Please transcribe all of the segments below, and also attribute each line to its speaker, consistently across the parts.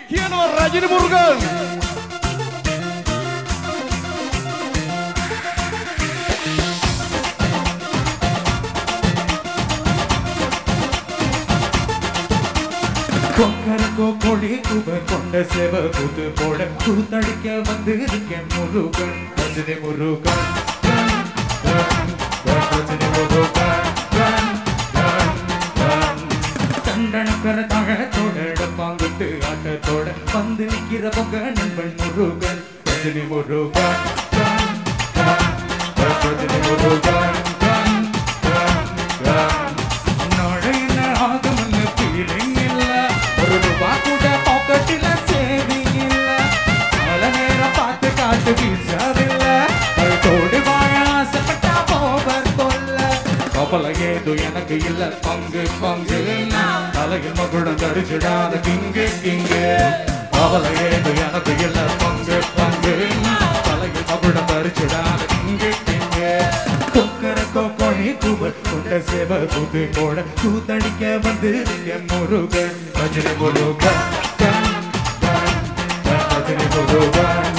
Speaker 1: இக்கியனவர் ரஜினி முருகன். கொக்கரக்கோ கொடி குப கொண்ட சேவ கூத்து போட கூத்தடிக்க வந்து இருக்கேன் முருகன் ரஜினி முருகன். ரஜினி முருகன் தண்டனக்கர தாழத்தோட பாங்குட்டு ஆட்டத்தோட வந்து நிற்கிற பொங்க நண்பன் முருகன் ரஜினி முருகன். ரஜினி முருகன் நடையின ஆகமன்னு ஃபீலிங் இல்ல, ஒரு ரூபா கூட பாக்கெட்டில் சேவிங் இல்ல, பல நேரம் பார்த்து காட்டு வீசவில்லை, தோடு வாழ ஆசைப்பட்டா போவர் கொல்ல. கவலை ஏதோ எனக்கு இல்ல பங்கு பங்கு, தலையில் மகுடம் தரிச்சிடாத கிங்கு கிங்கு. கவலை ஏதோ எனக்கு இல்ல பங்கு பங்கு, தலையில் மகுடம் தரிச்சிடாத கிங்கு கிங்கு. கொக்கரக்கோ கொடி குப கொண்ட சேவ கூத்து போட கூத்தடிக்க வந்து என் முருகன் ரஜினி முருகன். ரஜினி முருகன்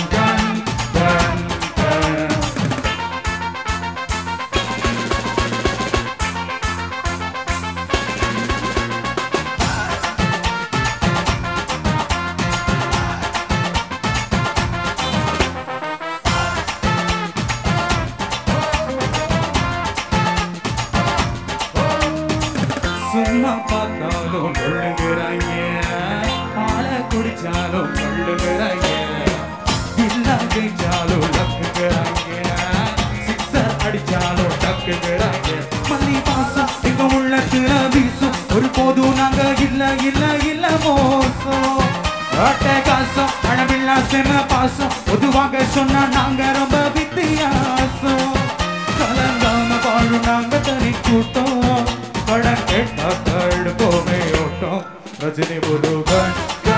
Speaker 1: சும்மா பார்த்தாலும் கொள்ளுகிறாங்க, பாலை குடிச்சாலும் கொள்ளுகிறாங்க, இல்லா ஜெயிச்சாலும் லக்குகிறாங்க, சிக்ஸர் அடிச்சாலும் டக்குகிறாங்க. மல்லி பாசம் எங்க உள்ளத்துல வீசும், ஒரு போதும் நாங்க இல்ல இல்ல இல்ல மோசம். அட்டை காசம் அழவில்லா செம பாசம், பொதுவாக சொன்னா நாங்க ரொம்ப வித்தியாசம். கலங்காம வாழும் நாங்க தனி கூட்டம், படம் கேட்டா கடு போமே ஓட்டம். ரஜினி முருகன்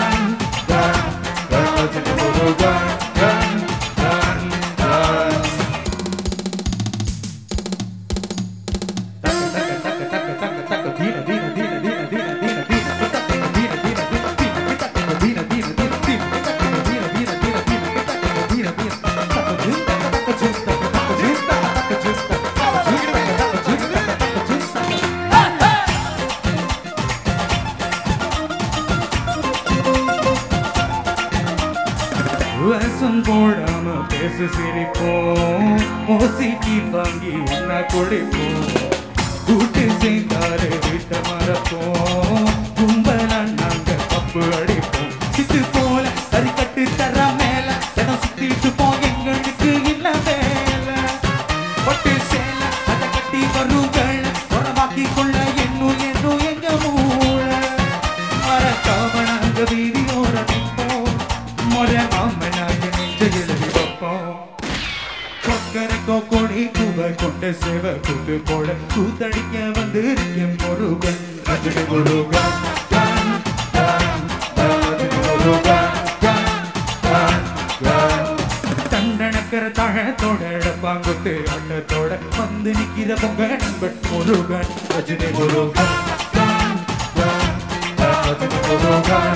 Speaker 1: ரஜினி முருகன் வேஷம் போடாம பேசு சிரிப்போம், ஓசிக்கு வாங்கி உன்ன குடிப்போம், கூட்டு சேர்ந்தாரு வீட்டை மறப்போம், கும்பலா நாங்க கப்பு அடிப்போம், சித்து போல கறி கட்டு தர மேல தினம் சுத்திட்டு போ எங்களுக்கு இல்ல வேலை. பட்டு சேல அதை கட்டி வருங்கள் உறவாக்கி கொள்ள என்னும் என்னும் எங்க மூளை. மறக்காம நாங்க வீதியோட நிற்போம், முறை மாமனாக நெஞ்ச எழுதி வைப்போம். கொக்கரக்கோ கொடி பூவ கொண்ட சேவ கூத்து போட கூத்தடிக்க வந்து இருக்கேன் முருகன் ரஜினி முருகன். தண்டனக்கர தாழத்தோட பாங்குட்டு ஆட்டத்தோட வந்து நிற்கிற பொங்க நண்பன் முருகன் ரஜினி முருகன். ரஜினி முருகன்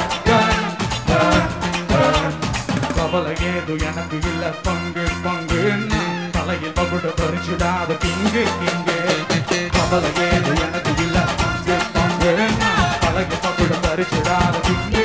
Speaker 1: கவலை ஏதோ எனக்கு இல்ல பங்கு பங்கு, தலையில் பகுட பறிச்சுடாத கிங்கு கிங்கு. கவலை ஏதோ எனக்கு இல்ல பங்கு பங்கு, தலையில் பகுட பறிச்சுடாத கிங்கு